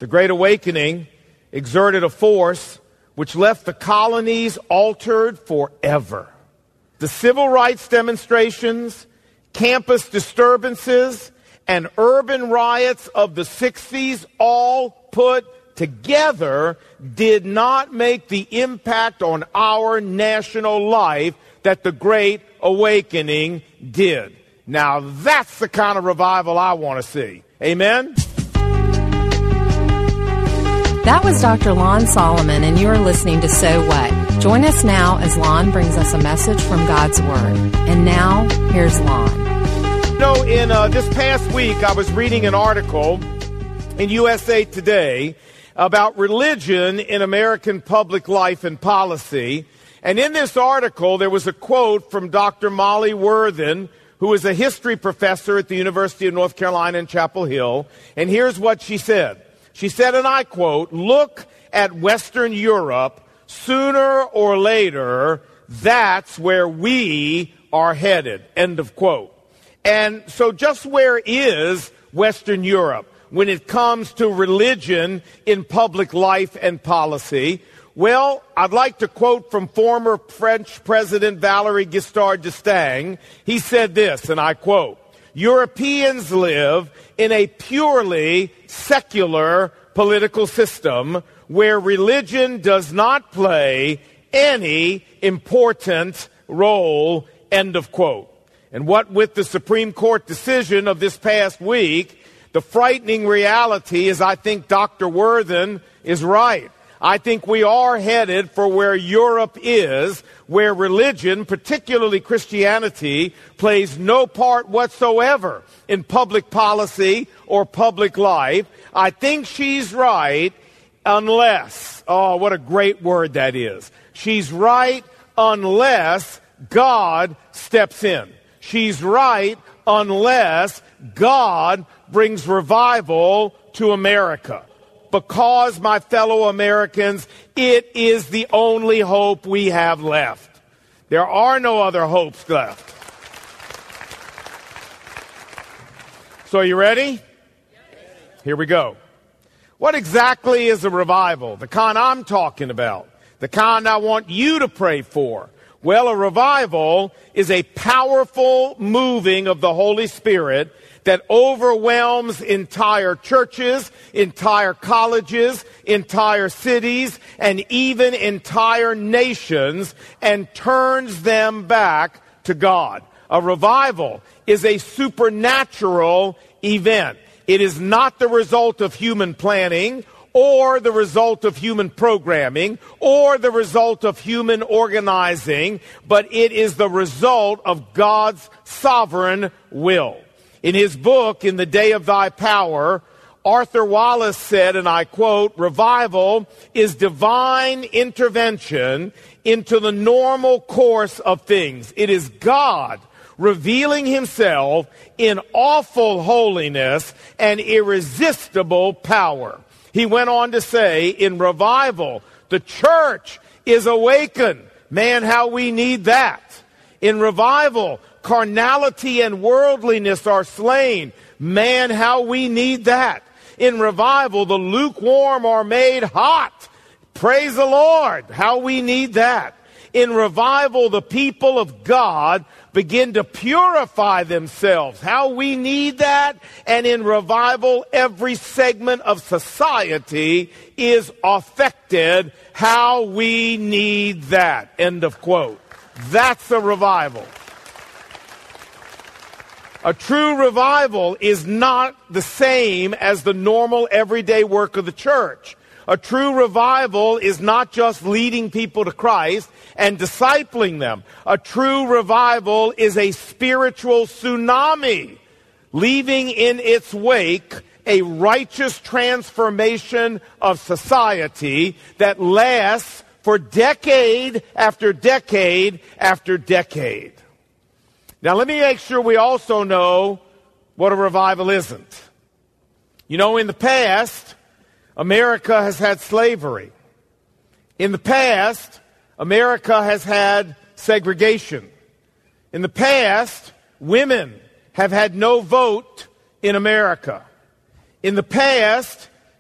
The Great Awakening exerted a force which left the colonies altered forever. The civil rights demonstrations, campus disturbances, and urban riots of the 60s, all put together, did not make the impact on our national life that the Great Awakening did. Now that's the kind of revival I want to see. Amen? That was Dr. Lon Solomon, and you're listening to So What? Join us now as Lon brings us a message from God's Word. And now, here's Lon. In this past week, I was reading an article in USA Today about religion in American public life and policy. And in this article, there was a quote from Dr. Molly Worthen, who is a history professor at the University of North Carolina in Chapel Hill. And here's what she said. She said, and I quote, "Look at Western Europe. Sooner or later, that's where we are headed." End of quote. And so just where is Western Europe when it comes to religion in public life and policy? Well, I'd like to quote from former French President Valéry Giscard d'Estaing. He said this, and I quote, "Europeans live in a purely secular political system where religion does not play any important role," end of quote. And what with the Supreme Court decision of this past week, the frightening reality is I think Dr. Worthen is right. I think we are headed for where Europe is, where religion, particularly Christianity, plays no part whatsoever in public policy or public life. I think she's right unless, oh, what a great word that is. She's right unless God steps in. She's right unless God brings revival to America. Because, my fellow Americans, it is the only hope we have left. There are no other hopes left. So are you ready? Here we go. What exactly is a revival? The kind I'm talking about. The kind I want you to pray for. Well, a revival is a powerful moving of the Holy Spirit that overwhelms entire churches, entire colleges, entire cities, and even entire nations and turns them back to God. A revival is a supernatural event. It is not the result of human planning or the result of human programming, or the result of human organizing, but it is the result of God's sovereign will. In his book, In the Day of Thy Power, Arthur Wallace said, and I quote, "Revival is divine intervention into the normal course of things. It is God revealing himself in awful holiness and irresistible power." He went on to say, in revival, the church is awakened. Man, how we need that. In revival, carnality and worldliness are slain. Man, how we need that. In revival, the lukewarm are made hot. Praise the Lord. How we need that. In revival, the people of God begin to purify themselves. How we need that. And in revival, every segment of society is affected. How we need that. End of quote. That's a revival. A true revival is not the same as the normal everyday work of the church. A true revival is not just leading people to Christ and discipling them. A true revival is a spiritual tsunami, leaving in its wake a righteous transformation of society that lasts for decade after decade after decade. Now, let me make sure we also know what a revival isn't. You know, in the past, America has had slavery. In the past, America has had segregation. In the past, women have had no vote in America. In the past,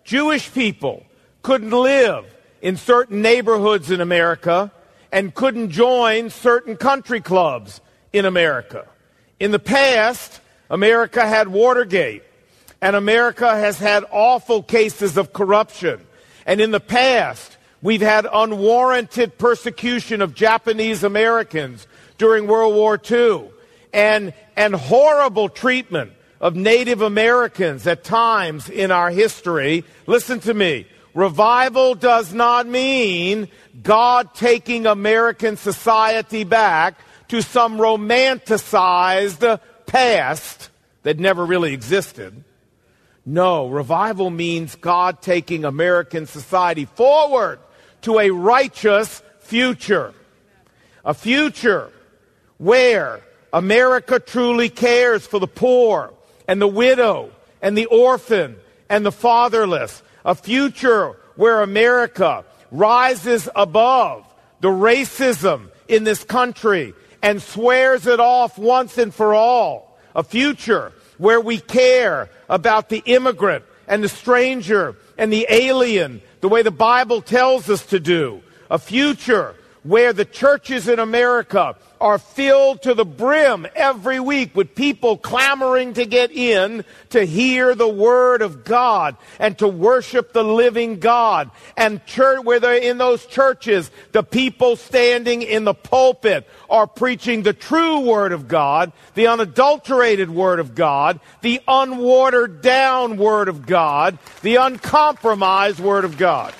Jewish people couldn't live in certain neighborhoods in America and couldn't join certain country clubs in America. In the past, America had Watergate, and America has had awful cases of corruption. And in the past, we've had unwarranted persecution of Japanese Americans during World War II, and horrible treatment of Native Americans at times in our history. Listen to me. Revival does not mean God taking American society back to some romanticized past that never really existed. No, revival means God taking American society forward to a righteous future. A future where America truly cares for the poor and the widow and the orphan and the fatherless. A future where America rises above the racism in this country and swears it off once and for all. A future where we care about the immigrant and the stranger and the alien the way the Bible tells us to do. A future where the churches in America are filled to the brim every week with people clamoring to get in to hear the Word of God and to worship the living God. And where they're in those churches, the people standing in the pulpit are preaching the true Word of God, the unadulterated Word of God, the unwatered down Word of God, the uncompromised Word of God.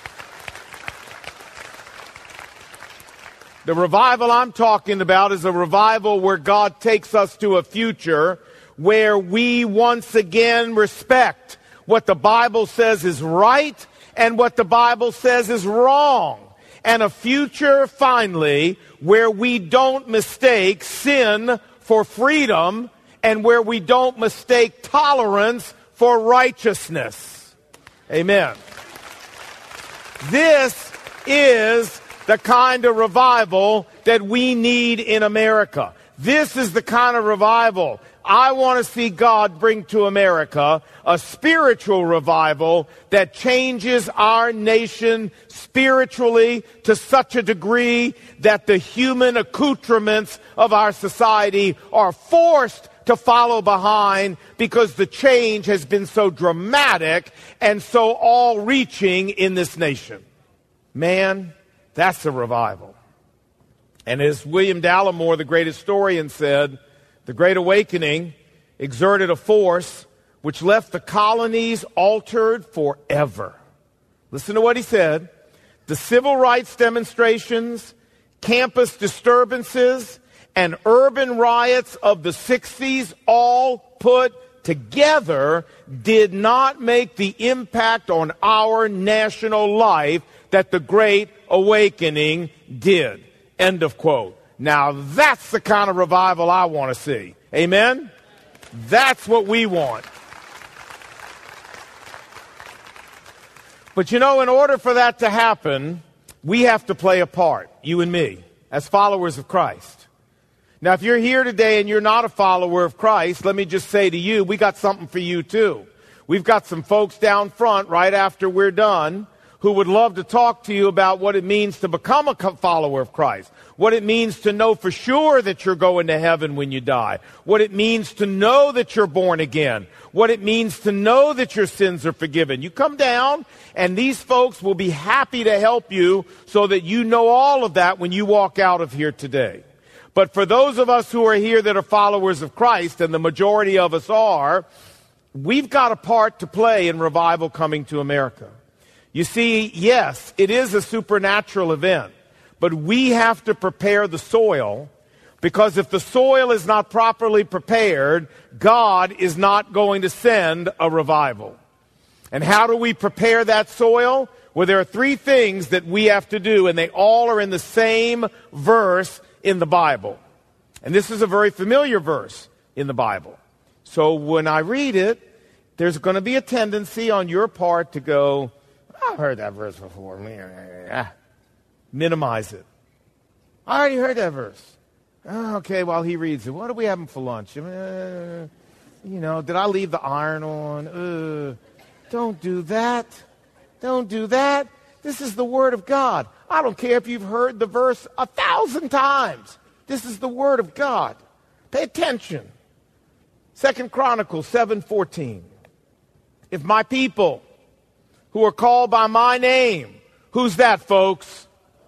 The revival I'm talking about is a revival where God takes us to a future where we once again respect what the Bible says is right and what the Bible says is wrong. And a future, finally, where we don't mistake sin for freedom and where we don't mistake tolerance for righteousness. Amen. This is the kind of revival that we need in America. This is the kind of revival I want to see God bring to America, a spiritual revival that changes our nation spiritually to such a degree that the human accoutrements of our society are forced to follow behind because the change has been so dramatic and so all-reaching in this nation. Man, that's a revival. And as William Dallimore, the great historian, said, the Great Awakening exerted a force which left the colonies altered forever. Listen to what he said. The civil rights demonstrations, campus disturbances, and urban riots of the 60s all put together did not make the impact on our national life that the Great Awakening did. End of quote. Now that's the kind of revival I want to see. Amen? That's what we want. But you know, in order for that to happen, we have to play a part, you and me, as followers of Christ. Now, if you're here today and you're not a follower of Christ, let me just say to you, we got something for you too. We've got some folks down front right after we're done who would love to talk to you about what it means to become a follower of Christ, what it means to know for sure that you're going to heaven when you die, what it means to know that you're born again, what it means to know that your sins are forgiven. You come down, and these folks will be happy to help you so that you know all of that when you walk out of here today. But for those of us who are here that are followers of Christ, and the majority of us are, we've got a part to play in revival coming to America. You see, yes, it is a supernatural event, but we have to prepare the soil, because if the soil is not properly prepared, God is not going to send a revival. And how do we prepare that soil? Well, there are three things that we have to do, and they all are in the same verse in the Bible. And this is a very familiar verse in the Bible. So when I read it, there's going to be a tendency on your part to go, I've heard that verse before. Minimize it. I already heard that verse. Oh, okay, while he reads it. What are we having for lunch? Did I leave the iron on? Don't do that. Don't do that. This is the Word of God. I don't care if you've heard the verse 1,000 times. This is the Word of God. Pay attention. 2 Chronicles 7:14. If my people who are called by my name, who's that, folks?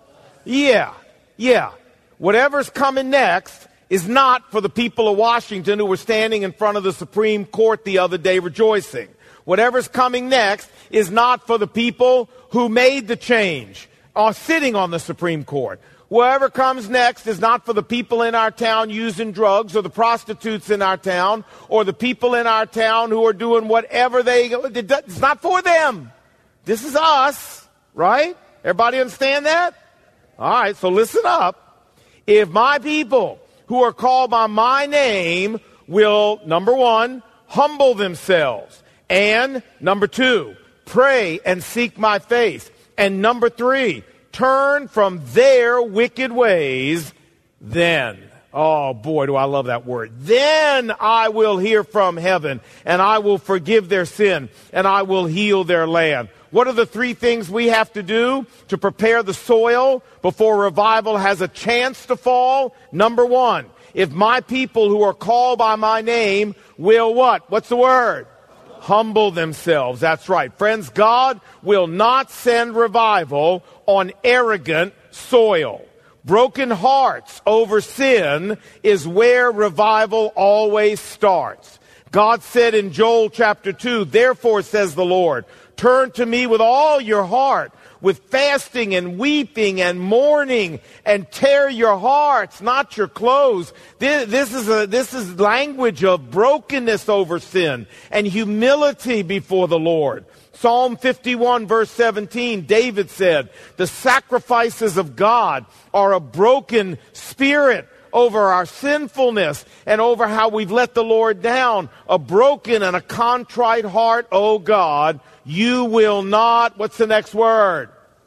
Yeah. Whatever's coming next is not for the people of Washington who were standing in front of the Supreme Court the other day rejoicing. Whatever's coming next is not for the people who made the change or sitting on the Supreme Court. Whatever comes next is not for the people in our town using drugs or the prostitutes in our town or the people in our town who are doing whatever it's not for them. This is us, right? Everybody understand that? All right, so listen up. If my people who are called by my name will, number one, humble themselves, and number two, pray and seek my face, and number three, turn from their wicked ways, then, oh boy, do I love that word, then I will hear from heaven, and I will forgive their sin, and I will heal their land. What are the three things we have to do to prepare the soil before revival has a chance to fall? Number one, if my people who are called by my name will what? What's the word? Humble themselves. That's right. Friends, God will not send revival on arrogant soil. Broken hearts over sin is where revival always starts. God said in Joel chapter 2, therefore says the Lord, turn to me with all your heart, with fasting and weeping and mourning, and tear your hearts, not your clothes. This is language of brokenness over sin and humility before the Lord. Psalm 51 verse 17, David said, the sacrifices of God are a broken spirit over our sinfulness and over how we've let the Lord down. A broken and a contrite heart, oh God, you will not, what's the next word?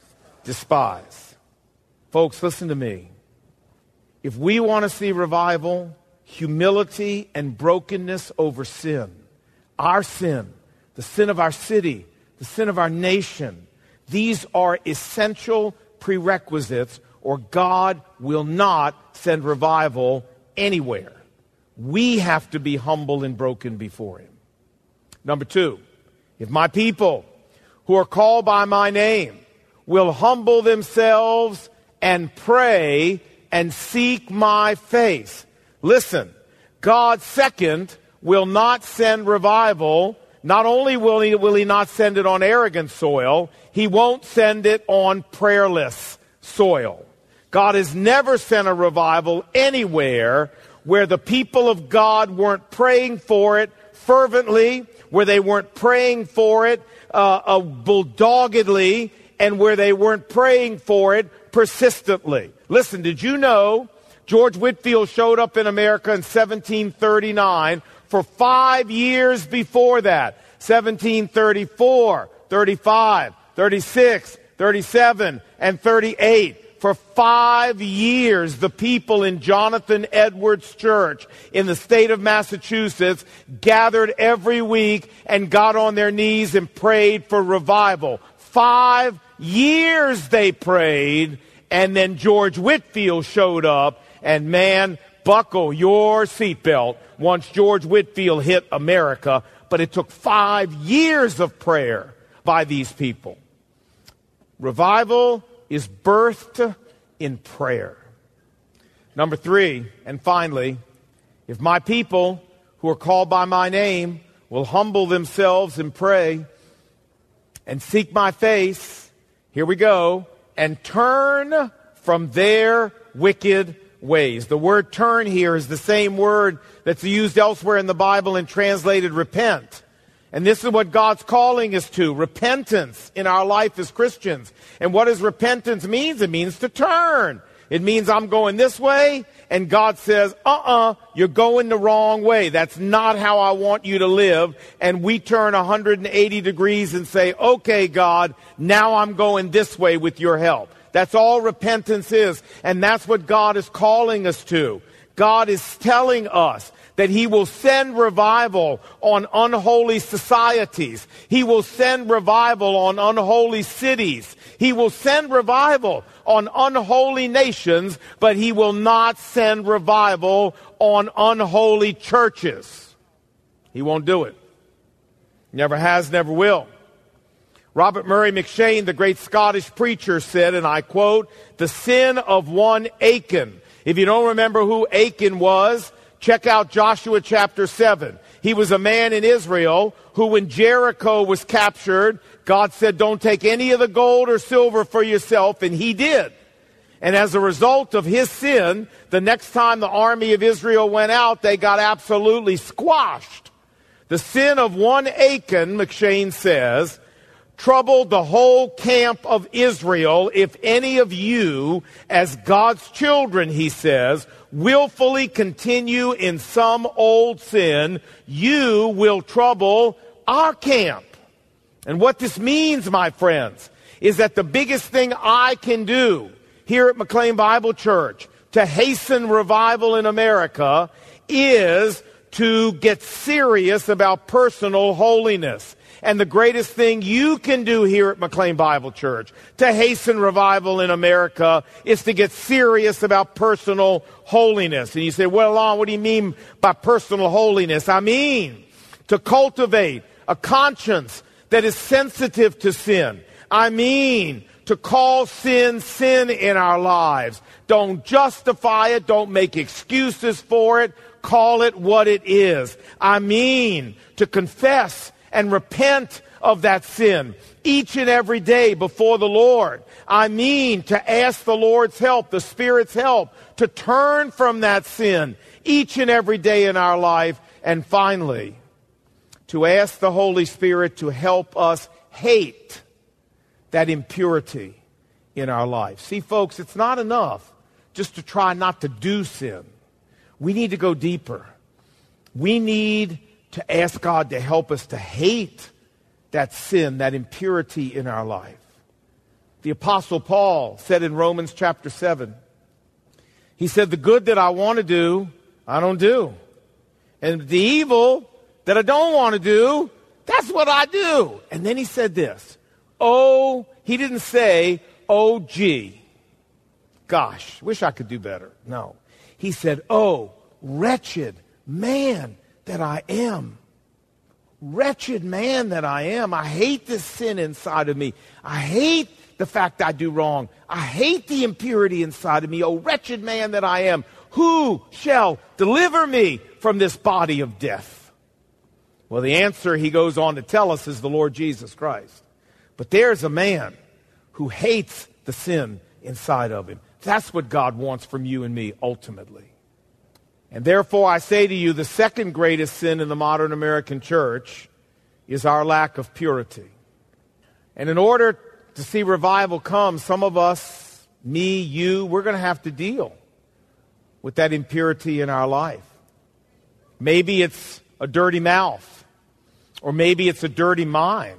Despise. Folks, listen to me. If we want to see revival, humility and brokenness over sin, our sin, the sin of our city, the sin of our nation, these are essential prerequisites, or God will not send revival anywhere. We have to be humble and broken before Him. Number two, if my people who are called by my name will humble themselves and pray and seek my face. Listen, God, second, will not send revival. Not only will he not send it on arrogant soil, He won't send it on prayerless soil. God has never sent a revival anywhere where the people of God weren't praying for it fervently, where they weren't praying for it bulldoggedly, and where they weren't praying for it persistently. Listen, did you know George Whitefield showed up in America in 1739 for 5 years before that? 1734, 35, 36, 37, and 38. For 5 years, the people in Jonathan Edwards Church in the state of Massachusetts gathered every week and got on their knees and prayed for revival. 5 years they prayed, and then George Whitefield showed up, and man, buckle your seatbelt once George Whitefield hit America. But it took 5 years of prayer by these people. Revival is birthed in prayer. Number three, and finally, if my people who are called by my name will humble themselves and pray and seek my face, here we go, and turn from their wicked ways. The word turn here is the same word that's used elsewhere in the Bible and translated repent. And this is what God's calling us to, repentance in our life as Christians. And what does repentance mean? It means to turn. It means I'm going this way, and God says, you're going the wrong way. That's not how I want you to live. And we turn 180 degrees and say, okay, God, now I'm going this way with your help. That's all repentance is, and that's what God is calling us to. God is telling us that he will send revival on unholy societies. He will send revival on unholy cities. He will send revival on unholy nations, but he will not send revival on unholy churches. He won't do it. Never has, never will. Robert Murray McCheyne, the great Scottish preacher, said, and I quote, "The sin of one Achan." If you don't remember who Achan was, check out Joshua chapter 7. He was a man in Israel who, when Jericho was captured, God said, "Don't take any of the gold or silver for yourself," and he did. And as a result of his sin, the next time the army of Israel went out, they got absolutely squashed. The sin of one Achan, McCheyne says, troubled the whole camp of Israel. If any of you, as God's children, he says, willfully continue in some old sin, you will trouble our camp. And what this means, my friends, is that the biggest thing I can do here at McLean Bible Church to hasten revival in America is to get serious about personal holiness. And the greatest thing you can do here at McLean Bible Church to hasten revival in America is to get serious about personal holiness. And you say, well, Lon, what do you mean by personal holiness? I mean to cultivate a conscience that is sensitive to sin. I mean to call sin, sin in our lives. Don't justify it. Don't make excuses for it. Call it what it is. I mean to confess and repent of that sin each and every day before the Lord. I mean to ask the Lord's help, the Spirit's help, to turn from that sin each and every day in our life. And finally, to ask the Holy Spirit to help us hate that impurity in our life. See, folks, it's not enough just to try not to do sin. We need to go deeper. We need to ask God to help us to hate that sin, that impurity in our life. The Apostle Paul said in Romans chapter 7, he said, the good that I want to do, I don't do. And the evil that I don't want to do, that's what I do. And then he said this, he didn't say, oh, gee, gosh, wish I could do better. No. He said, oh, wretched man that I am. Wretched man that I am. I hate this sin inside of me. I hate the fact I do wrong. I hate the impurity inside of me. Oh, wretched man that I am. Who shall deliver me from this body of death? Well, the answer, he goes on to tell us, is the Lord Jesus Christ. But there's a man who hates the sin inside of him. That's what God wants from you and me ultimately. And therefore, I say to you, the second greatest sin in the modern American church is our lack of purity. And in order to see revival come, some of us, me, you, we're going to have to deal with that impurity in our life. Maybe it's a dirty mouth, or maybe it's a dirty mind,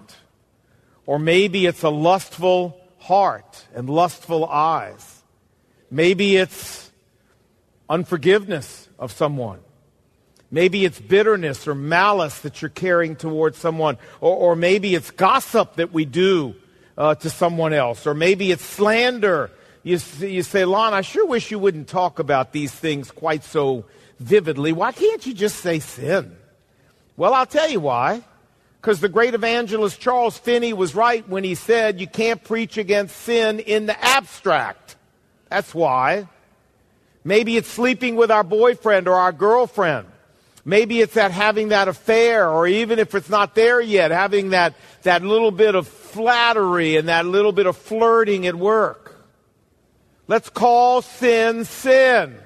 or maybe it's a lustful heart and lustful eyes. Maybe it's unforgiveness of someone. Maybe it's bitterness or malice that you're carrying towards someone. Or maybe it's gossip that we do to someone else. Or maybe it's slander. You say, Lon, I sure wish you wouldn't talk about these things quite so vividly. Why can't you just say sin? Well, I'll tell you why. Because the great evangelist Charles Finney was right when he said you can't preach against sin in the abstract. That's why. Maybe it's sleeping with our boyfriend or our girlfriend. Maybe it's that having that affair, or even if it's not there yet, having that little bit of flattery and that little bit of flirting at work. Let's call sin, sin.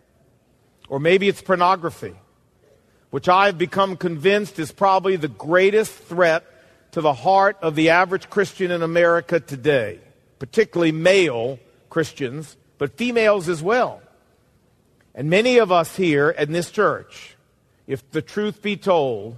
Or maybe it's pornography, which I've become convinced is probably the greatest threat to the heart of the average Christian in America today, particularly male Christians, but females as well. And many of us here in this church, if the truth be told,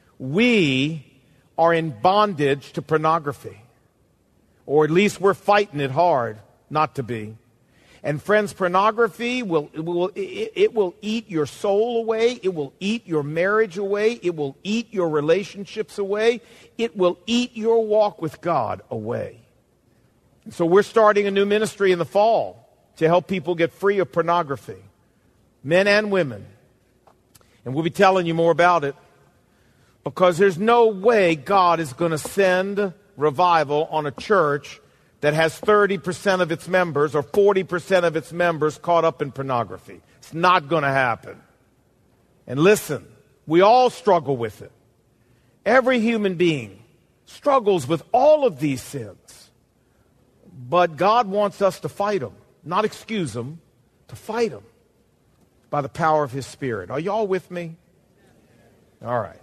we are in bondage to pornography. Or at least we're fighting it hard not to be. And friends, pornography will eat your soul away. It will eat your marriage away. It will eat your relationships away. It will eat your walk with God away. And so we're starting a new ministry in the fall to help people get free of pornography, men and women. And we'll be telling you more about it, because there's no way God is going to send revival on a church that has 30% of its members or 40% of its members caught up in pornography. It's not going to happen. And listen, we all struggle with it. Every human being struggles with all of these sins. But God wants us to fight them, not excuse them, to fight them by the power of His Spirit. Are y'all with me? All right.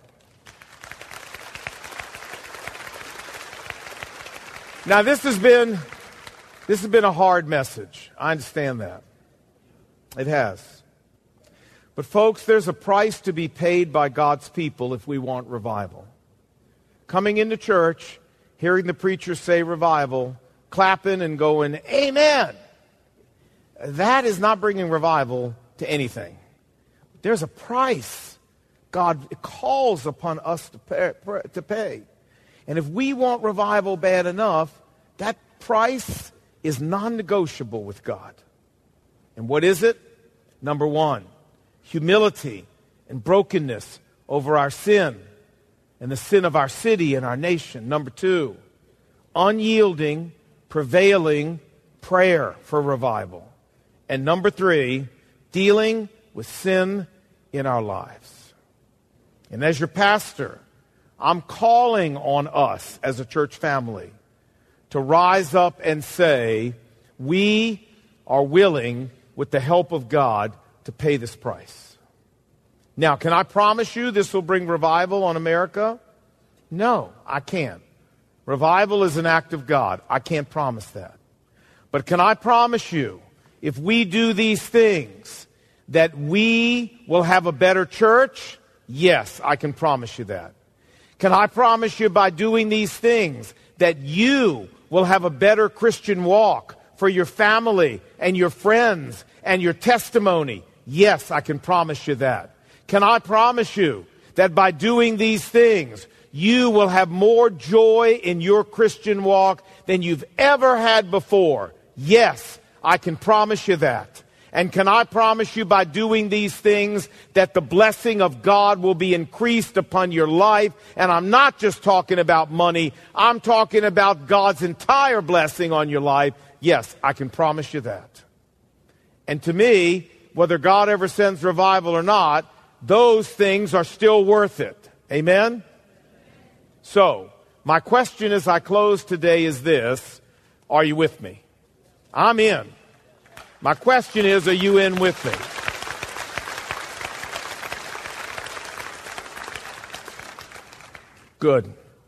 Now, this has been a hard message. I understand that. It has. But folks, there's a price to be paid by God's people if we want revival. Coming into church, hearing the preacher say revival, clapping and going, amen, that is not bringing revival to anything. There's a price God calls upon us to pay. And if we want revival bad enough, that price is non-negotiable with God. And what is it? Number one, humility and brokenness over our sin and the sin of our city and our nation. Number two, unyielding, prevailing prayer for revival. And number three, dealing with sin in our lives. And as your pastor, I'm calling on us as a church family to rise up and say, we are willing, with the help of God, to pay this price. Now, can I promise you this will bring revival on America? No, I can't. Revival is an act of God. I can't promise that. But can I promise you, if we do these things, that we will have a better church? Yes, I can promise you that. Can I promise you by doing these things that you will have a better Christian walk for your family and your friends and your testimony? Yes, I can promise you that. Can I promise you that by doing these things, you will have more joy in your Christian walk than you've ever had before? Yes, I can promise you that. And can I promise you by doing these things that the blessing of God will be increased upon your life? And I'm not just talking about money. I'm talking about God's entire blessing on your life. Yes, I can promise you that. And to me, whether God ever sends revival or not, those things are still worth it. Amen? So, my question as I close today is this. Are you with me? I'm in. My question is, are you in with me? Good.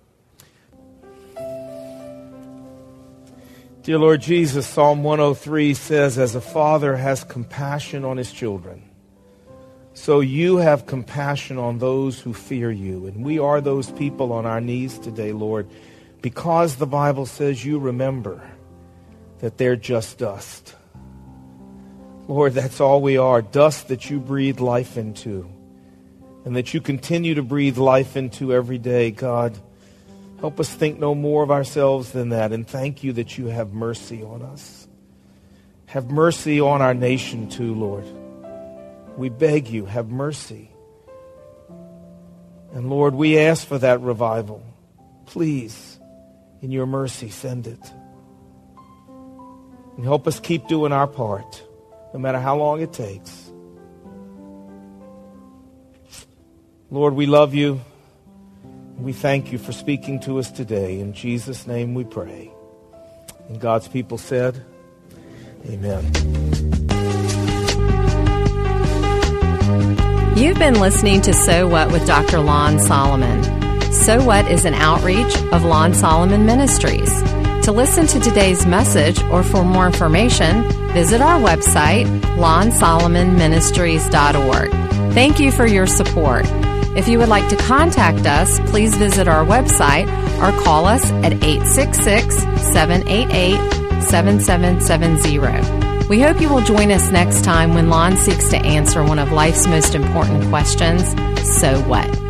Dear Lord Jesus, Psalm 103 says, as a father has compassion on his children, so you have compassion on those who fear you. And we are those people on our knees today, Lord, because the Bible says you remember that they're just dust. Lord, that's all we are, dust that you breathe life into and that you continue to breathe life into every day. God, help us think no more of ourselves than that, and thank you that you have mercy on us. Have mercy on our nation too, Lord. We beg you, have mercy. And Lord, we ask for that revival. Please, in your mercy, send it. And help us keep doing our part, no matter how long it takes. Lord, we love you. We thank you for speaking to us today. In Jesus' name we pray. And God's people said, amen. You've been listening to So What with Dr. Lon Solomon. So What is an outreach of Lon Solomon Ministries. To listen to today's message or for more information, visit our website, lonsolomonministries.org. Thank you for your support. If you would like to contact us, please visit our website or call us at 866-788-7770. We hope you will join us next time when Lon seeks to answer one of life's most important questions, so what?